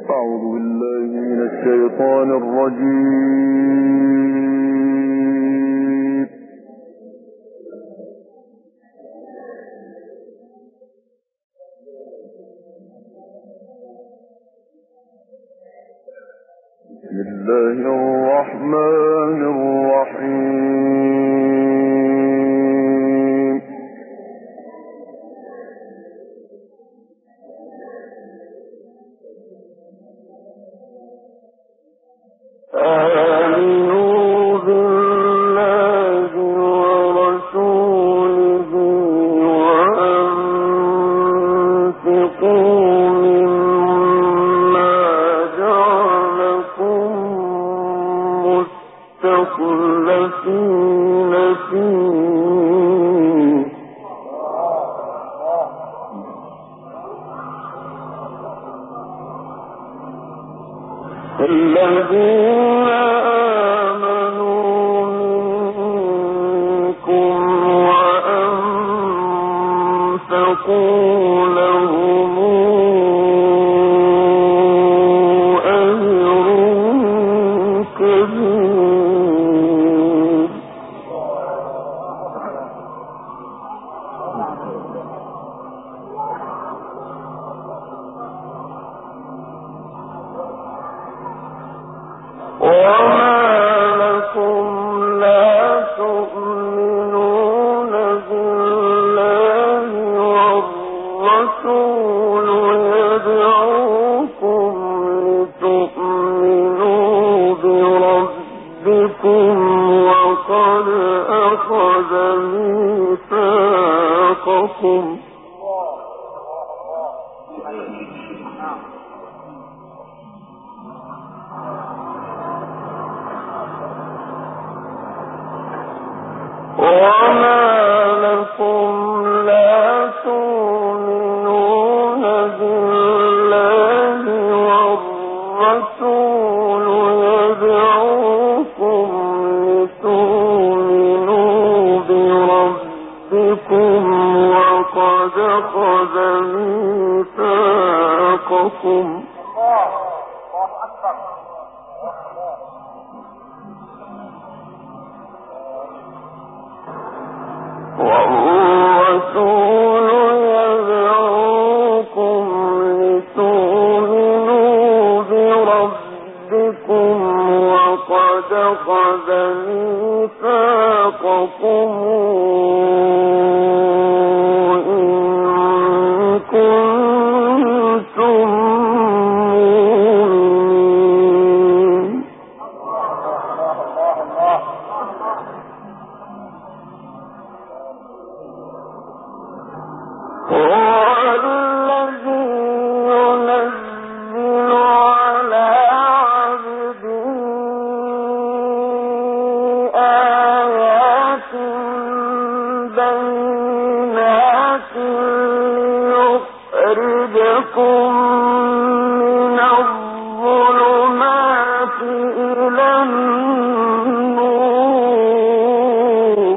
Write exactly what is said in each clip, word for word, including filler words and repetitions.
أعوذ بالله من الشيطان الرجيم. بسم الله الرحمن الرحيم. آمنوا بالله ورسوله وأنفقوا مما جعلكم مستخلفين فيه الذين آمنوا منكم وأنفقوا لهم أجر كبير. وما لكم لا تؤمنون بالله والرسول يدعوكم لتؤمنوا بربكم وقد أخذ ميثاقكم وما لكم لا تؤمنون بالله والرسول يدعوكم لتؤمنوا بربكم وقد أخذ ميثاقكم والرسول يدعوكم لتؤمنوا بربكم وقد أخذ ميثاقكم إن كنتم مؤمنين. والذي ينزل على عبده آيات بينات ليخرجكم من الظلمات إلى النور.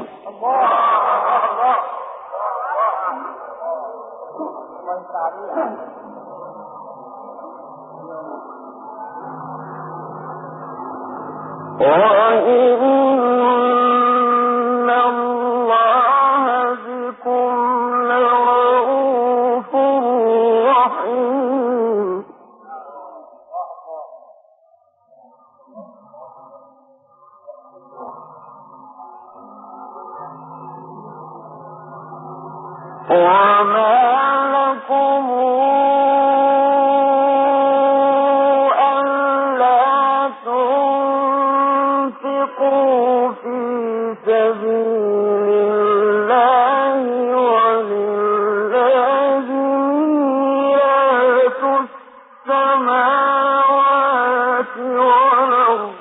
وإن الله بكم لرءوف رحيم. وما لكم ألا تنفقوا في سبيل الله ولله ميراث السماوات والأرض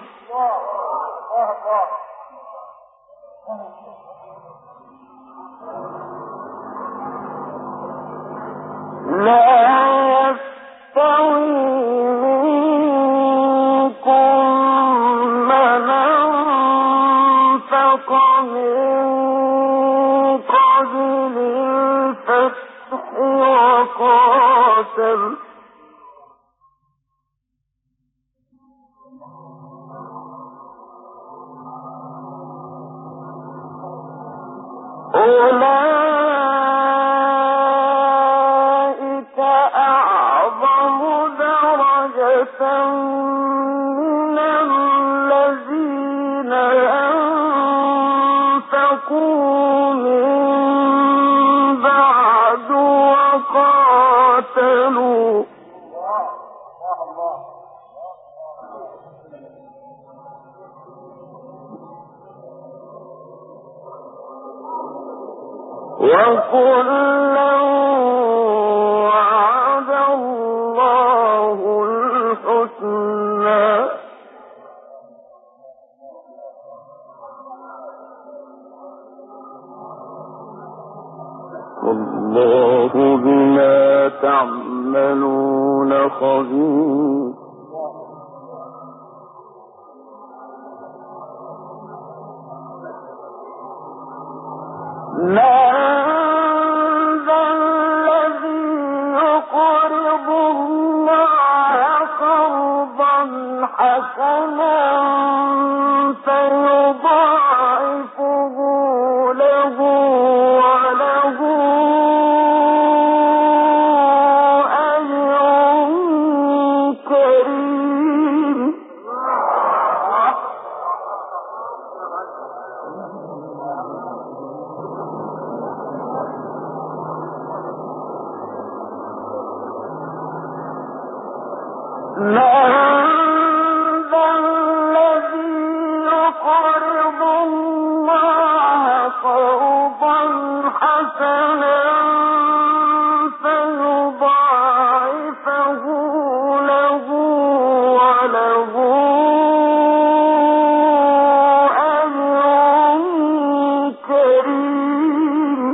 لا يستوي منكم من أنفق من قبل الفتح وقاتل أولئك أعظم درجة من الذين أنفقوا من بعد وقاتلوا وكلا وعد الله الحسنى والله بما تعملون خبير. من ذا الذي يقرض الله قرضا حسنا فيضاعفه له وله أجر كريم. من ذا الذي يقرض الله قرضا حسنا فيضاعفه له وله أجر كريم.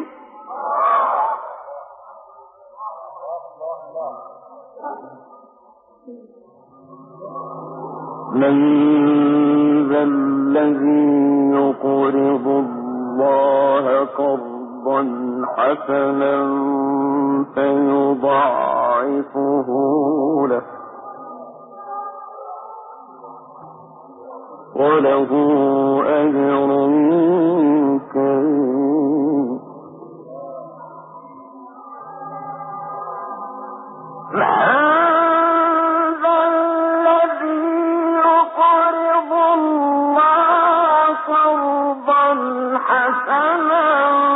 من ذا الذي يقرض الله قرضا حسنا فيضاعفه له وله أجر كريم. حسنا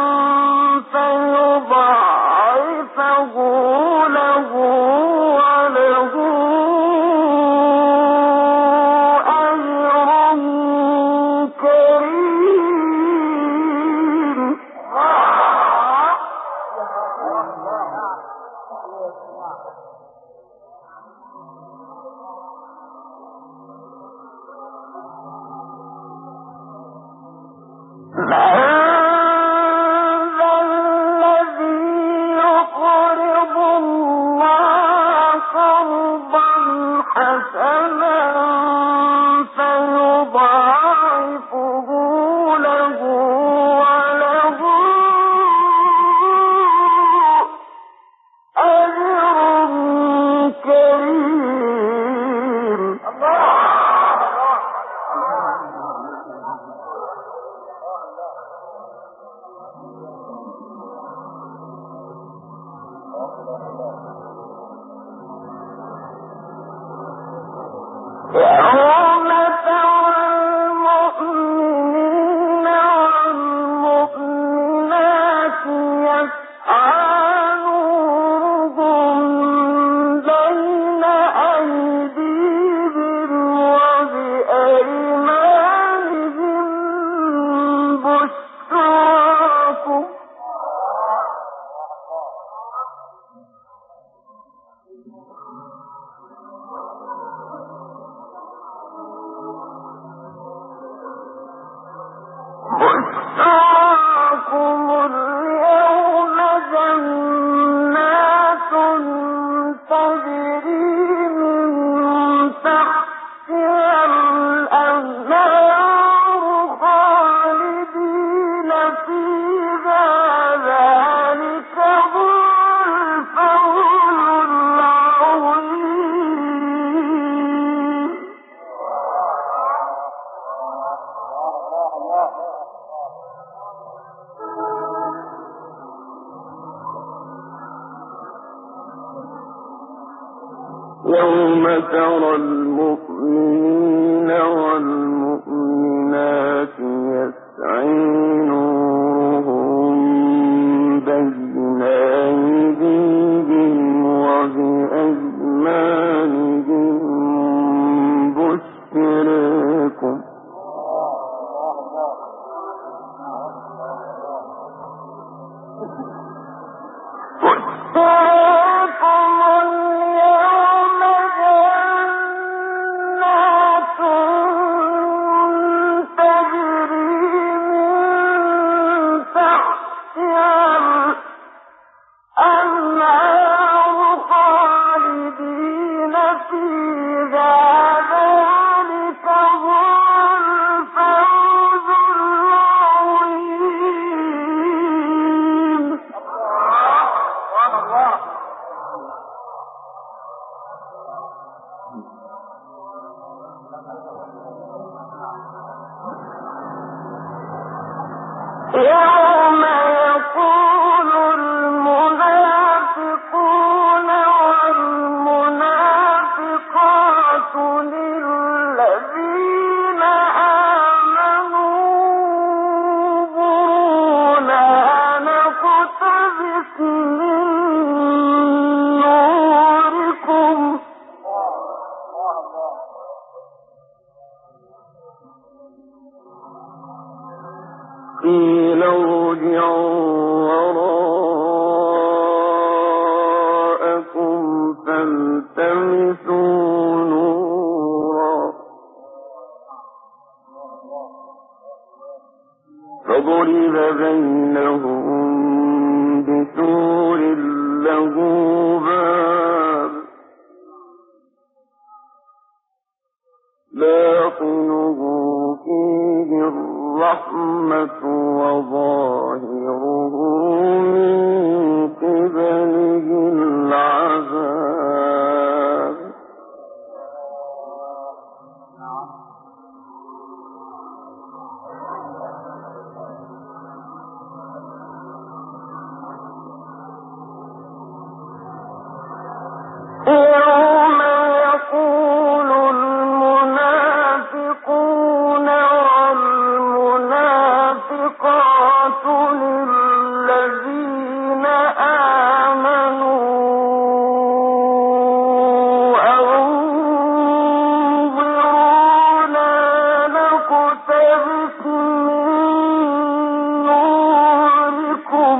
فيضاعفه له وله أجر كريم. حسنا فيضاعفه له وله أجر كريم. يوم ترى المؤمنين والمؤمنات يسعى نورهم بين أيديهم وبأيمانهم بشراكم يوم ترى المؤمنين والمؤمنات يسعي نورهم بين أيديهم وبأيمانهم بشركم يوم يقول المنافقون والمنافقات للذين آمنوا انظرونا نقتبس من نوركم قيل ارجعوا وراءكم فالتمسوا نورا فضرب بينهم بسور له باب باطنه فيه الرحمة وظاهره من قبله العذاب يوم يقول المنافقون والمنافقات للذين آمنوا انظرونا نقتبس من نوركم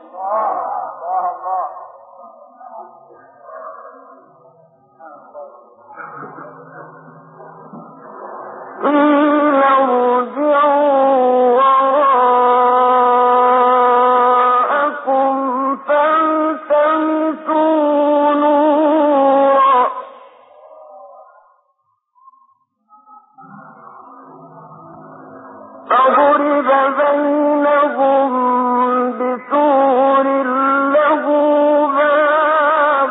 قيل ارجعوا وراءكم فالتمسوا نورا فضرب بينهم بسور له باب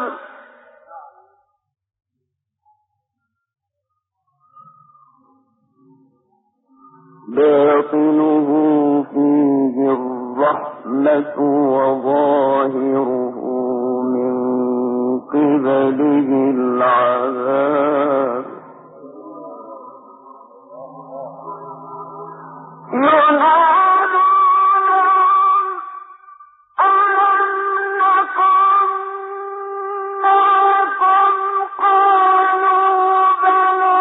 باطنه فيه الرحمة وظاهره من قبله العذاب ينادونهم ألم نكن معكم قالوا بلى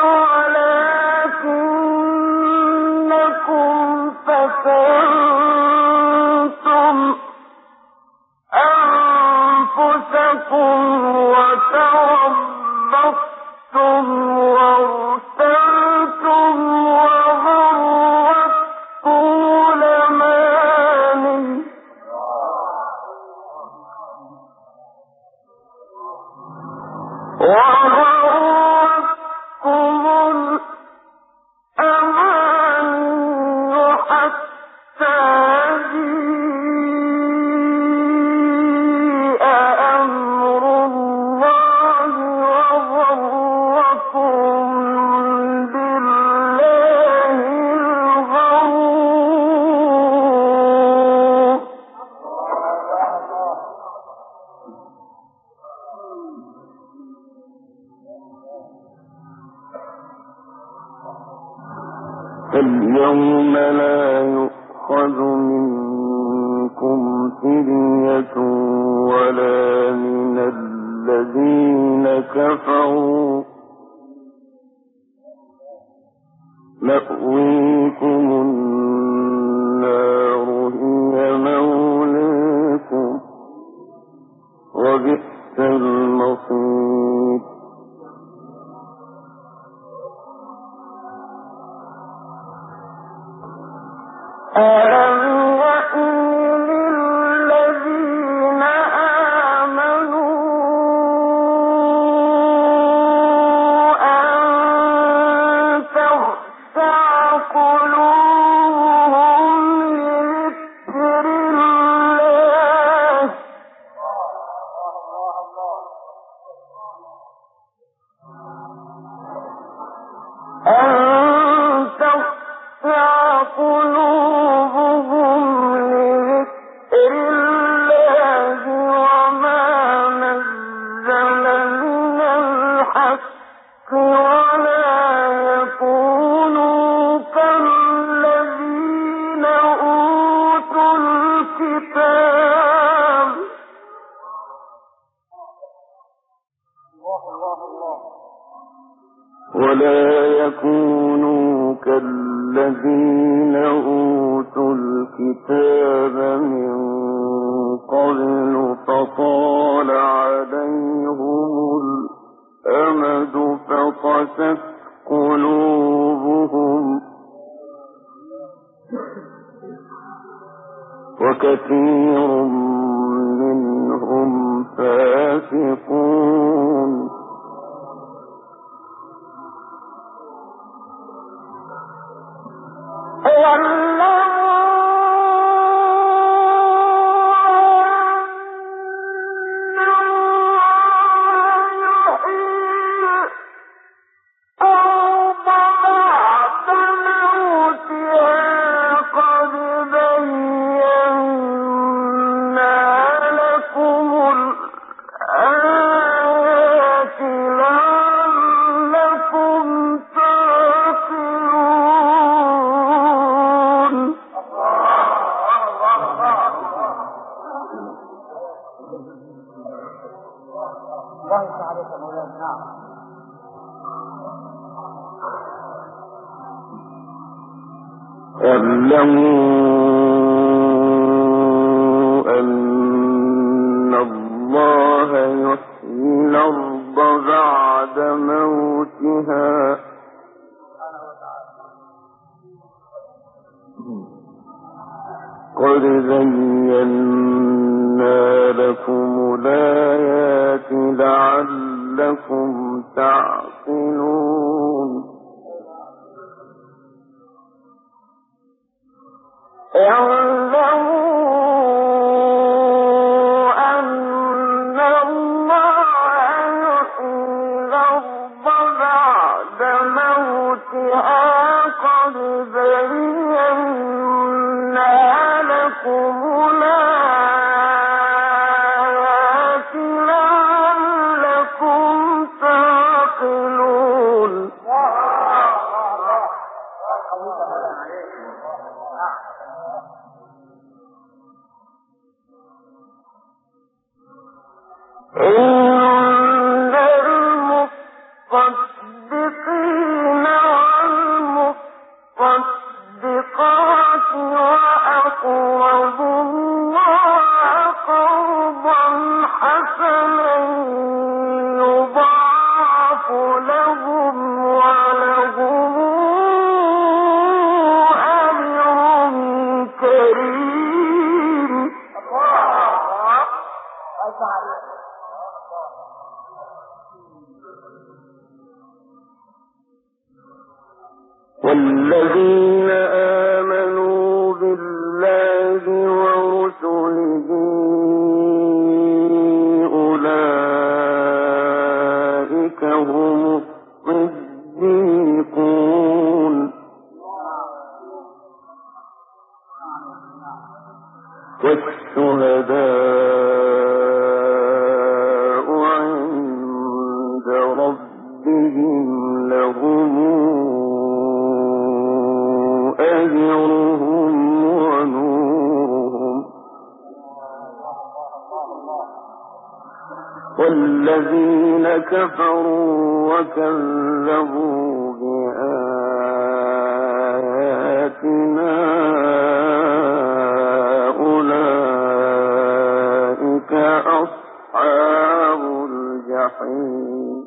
ولكنكم فتنتم أنفسكم وتربصتم وارتبتم وغرتكم الأماني وغرتكم الأماني حتى جيء أمر الله وغركم بالله الغرور فاليوم لا يؤخذ منكم فدية ولا من الذين كفروا مأويكم النار هي مولاكم وبئس المصير. ألم يأن للذين آمنوا أن تخشع قلوبهم لذكر الله أن تخشع قلوبهم لذكر الله وما نزل من الحق ولا يكونوا كالذين أوتوا الكتاب ولا يكونوا كالذين أوتوا الكتاب من قبل فطال عليهم الأمد فقست قلوبهم وكثير منهم فاسقون. اعلموا أن الله يحيي الأرض بعد موتها قد زينا لكم الآيات لعلكم تعقلون. اعلموا أن الله يحيي الأرض بعد موتها قد زينا لكم الآيات لعلكم تعقلون. إن المصدقين والمصدقات وأقرضوا الله قرضا حسنا يضاعف لهم ولهم أجر كريم. والذين آمنوا بالله ورسله أولئك هم الصديقون والشهداء عند ربهم لهم أجرهم ونورهم والذين كفروا وكذبوا بآياتنا أولئك أصحاب الجحيم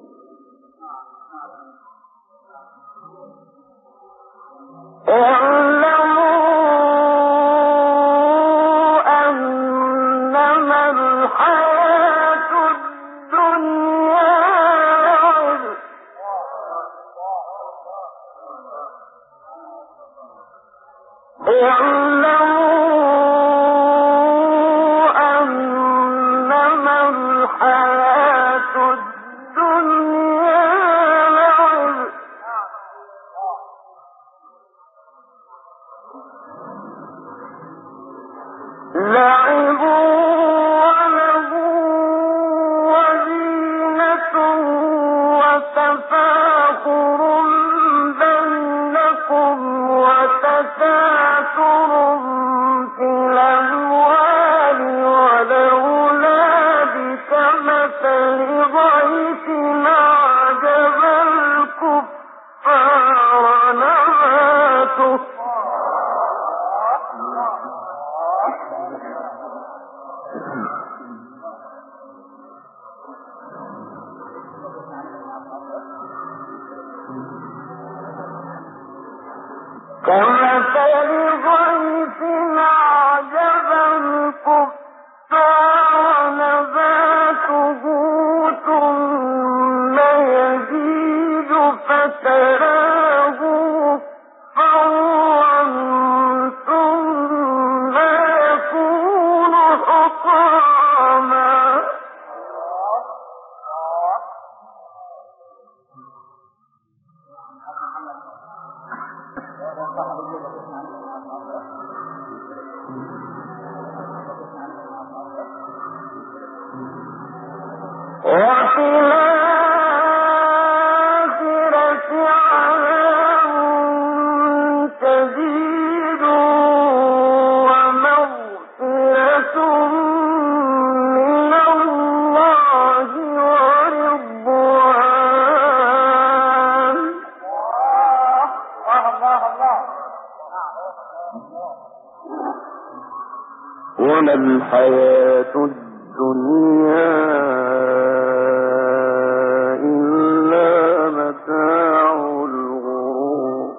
كمثل غيث أعجب الكفار نباته ثم يزيد فتراه مصفرا ثم يكون حطاما وفي الآخرة عذاب شديد ومغفرة من الله ورضوان وما الحياة الدنيا إلا متاع الغرور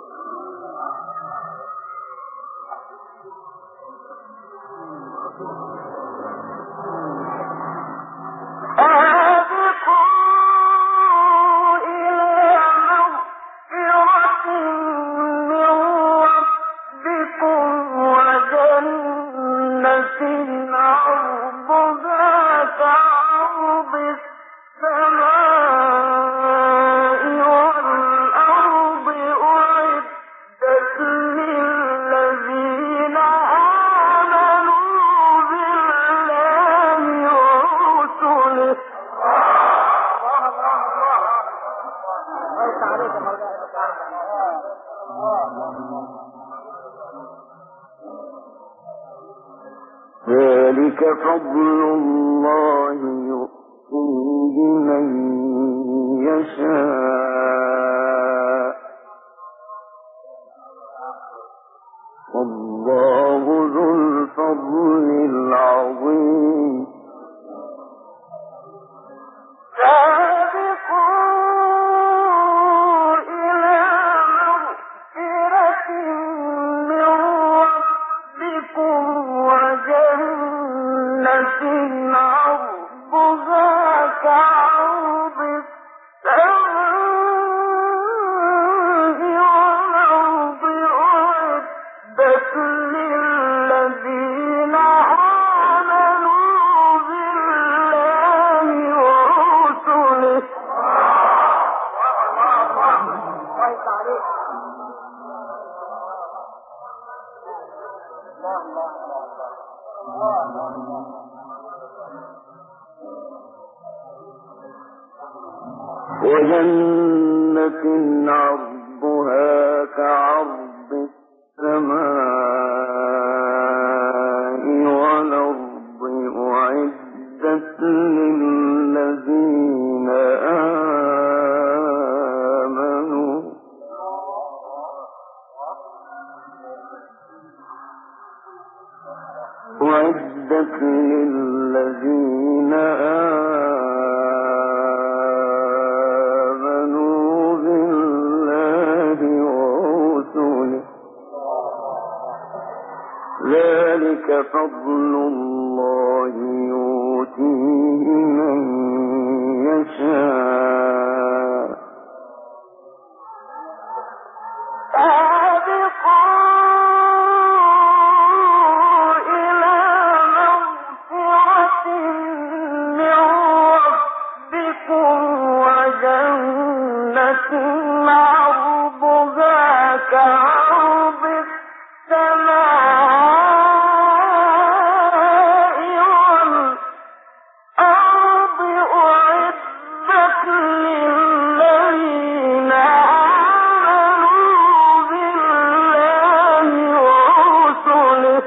سابقوا إلى مغفرة من ربكم وجنة عرضها كعرض السماء والأرض أعدت للذين آمنوا بالله ورسله ذلك فضل الله يؤتيه من يشاء والله ذو الفضل العظيم سابقوا إلى مغفرة من ربكم وجنة عرضها كعرض السماء والأرض أعدت للذين آمنوا بالله ورسله وجنة عرضها كعرض فضل الله يؤتيه من يشاء كعرض السماء والأرض أعدت للذين آمنوا بالله ورسله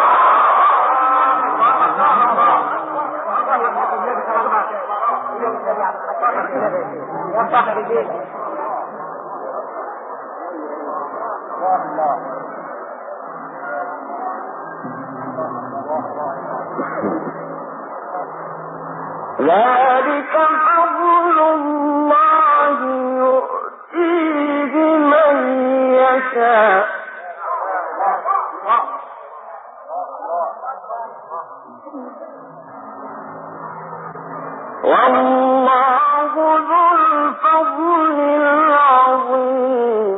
ذلك فضل الله يؤتيه من يشاء والله ذو الفضل العظيم.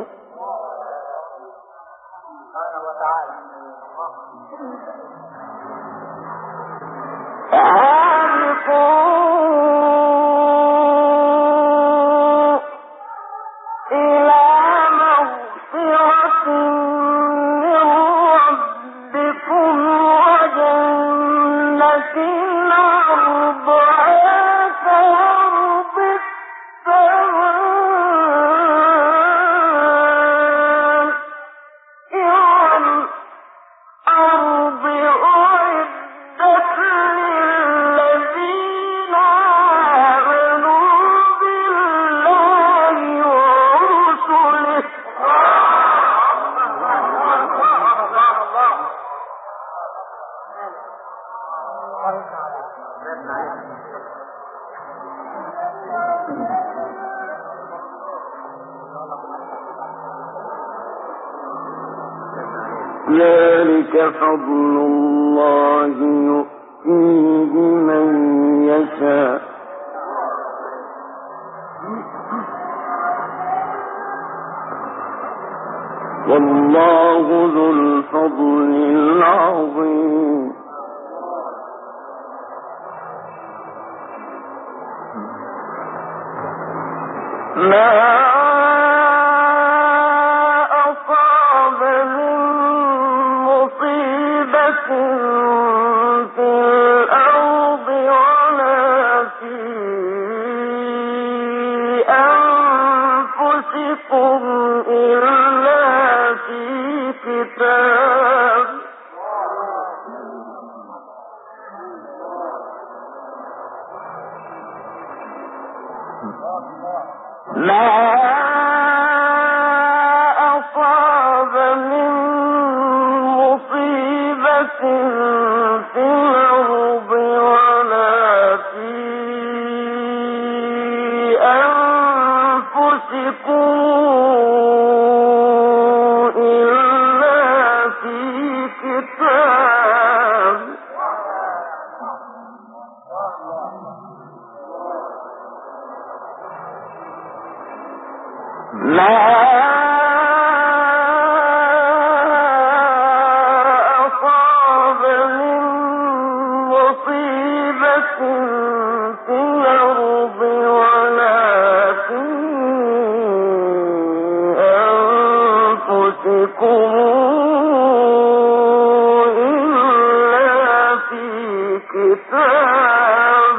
سابقوا إلى مغفرة من ربكم وجنة عرضها كعرض السماء والأرض أعدت للذين آمنوا بالله ورسله ذلك فضل الله يؤتيه من يشاء والله ذو الفضل العظيم. ما أصاب من مصيبة في الأرض ولا في أنفسكم إلا في كتاب ما أصاب من مصيبة في الأرض ولا في أنفسكم إلا في كتاب ما أصاب من مصيبة في الأرض ولا في أنفسكم إلا في كتاب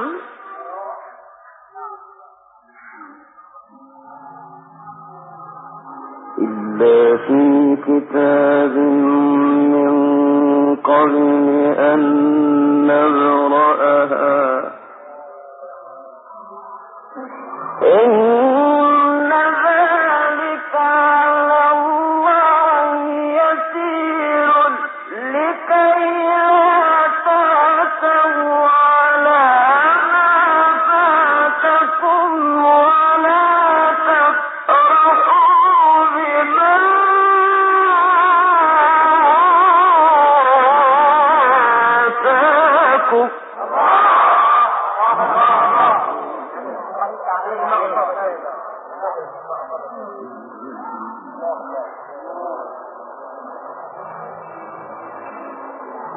إلا في كتاب من قبل أن نبرأها إن ذلك على الله يسير لكي لا تعتوا على ما فاتكم ولا تفرحوا بما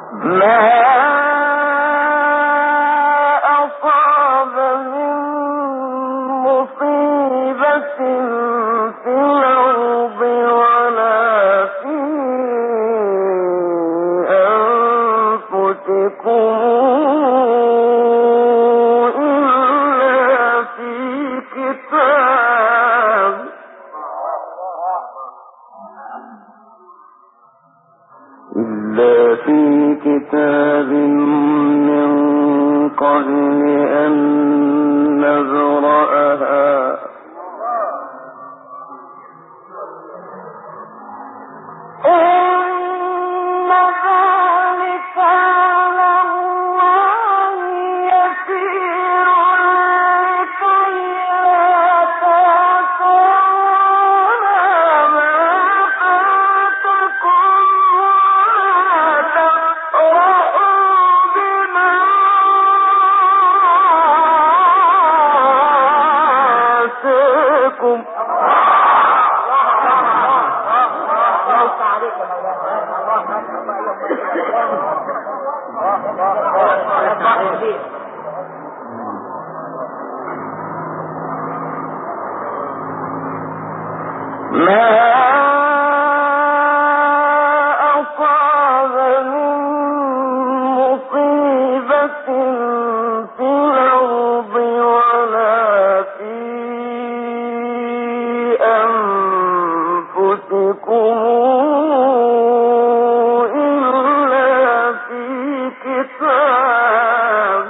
كتاب من قبل أن نبرأها إن ذلك على الله يسير لكي لا تأسوا ما فاتكم ولا تفرحوا بما آتاكم. ما أصاب من مصيبة في الأرض ولا في أنفسكم إلا في كتاب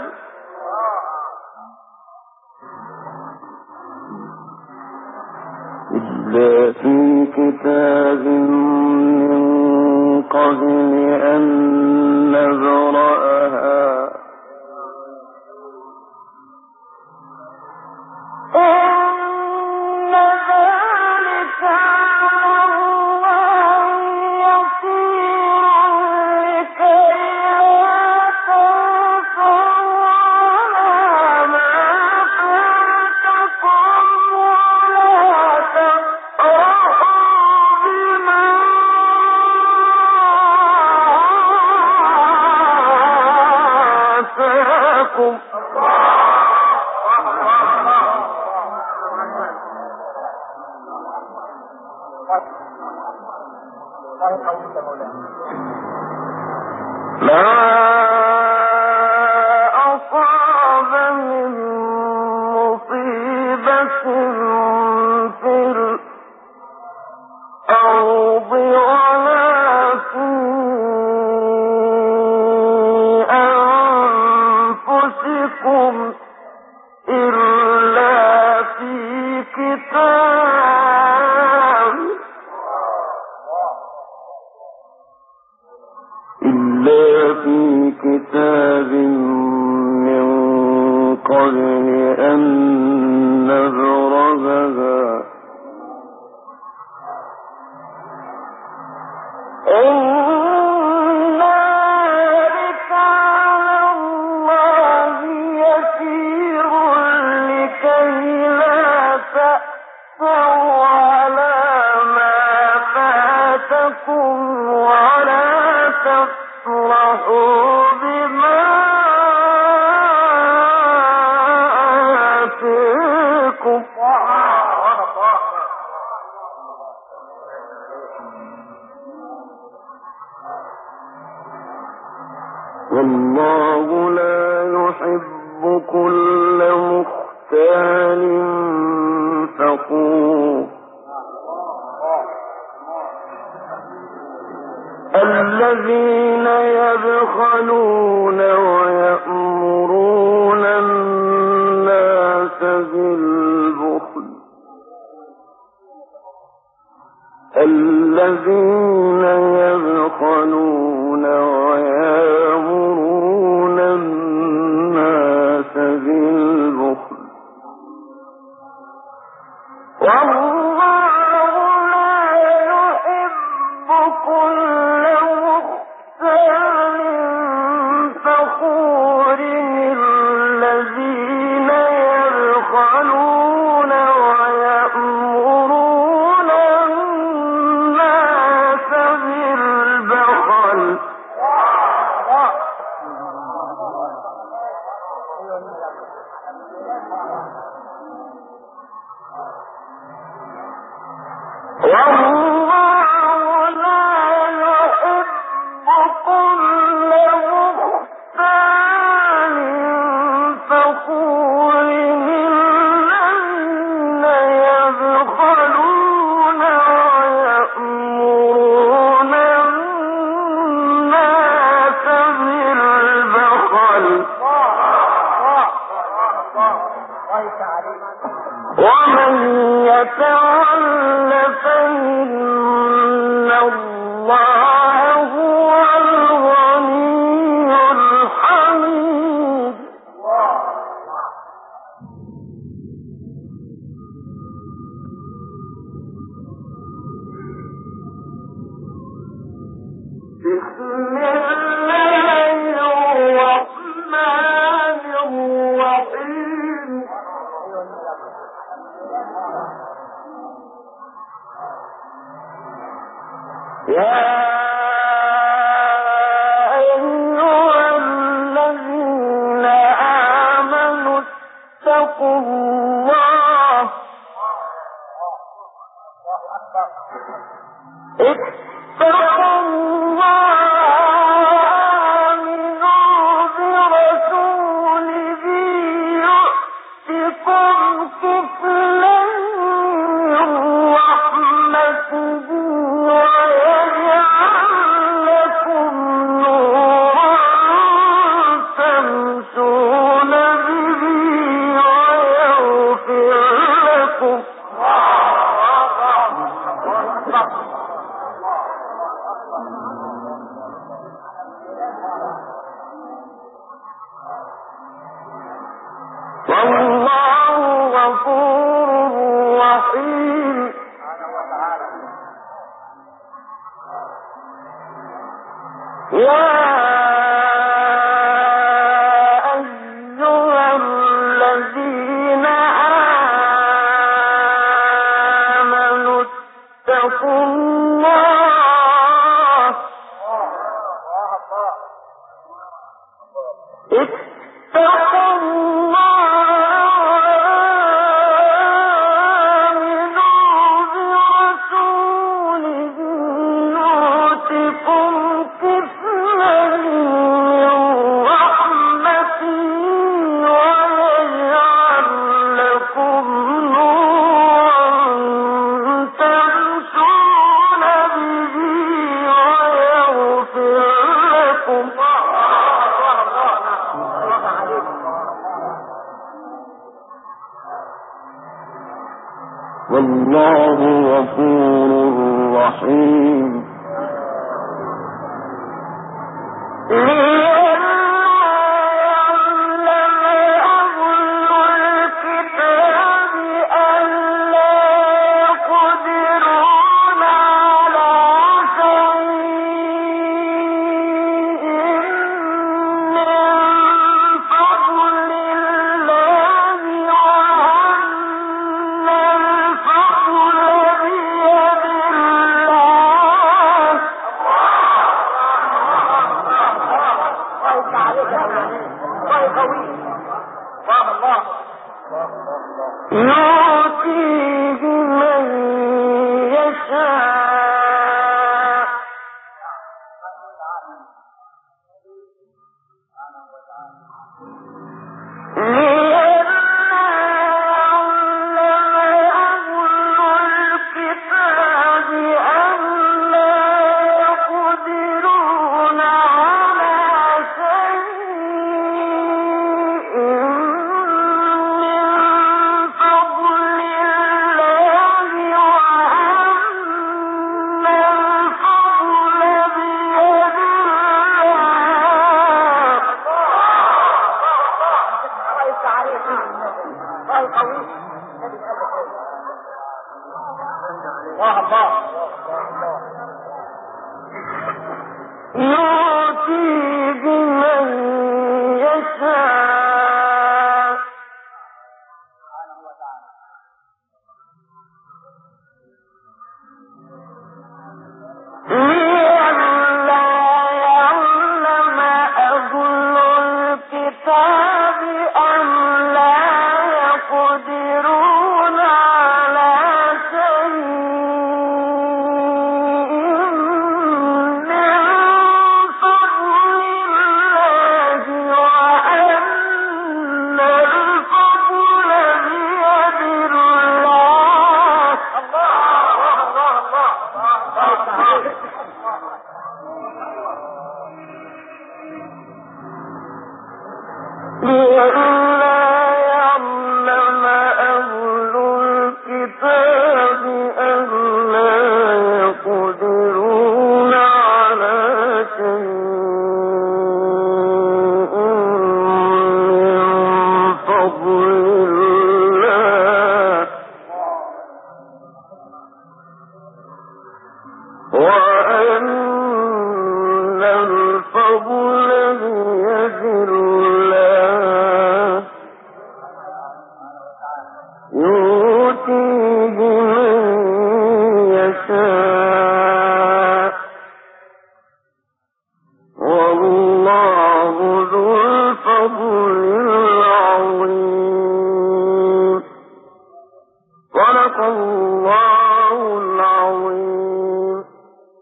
إلا في كتاب من قبل أن نبرأها إن ذلك على الله يسير لكي لا تأسوا على ما فاتكم ولا تفرحوا بما آتاكم. ما أصاب من مصيبة في الأرض ولا في أنفسكم إلا في كتاب إلا في كتاب من قبل أن نبرأها إن ذلك على الله يسير لكي لا تأسوا على ما فاتكم ولا تفرحوا بما آتاكم. والله لا يحب كل مختال فخور الذين يبخلون ويأمرون الناس بالبخل الذين يبخلون ويأمرون الناس بالبخل والله لا يحب كل مختال فخور الذين يبخلون ويأمرون الناس بالبخل والله غفور رحيم. الله الله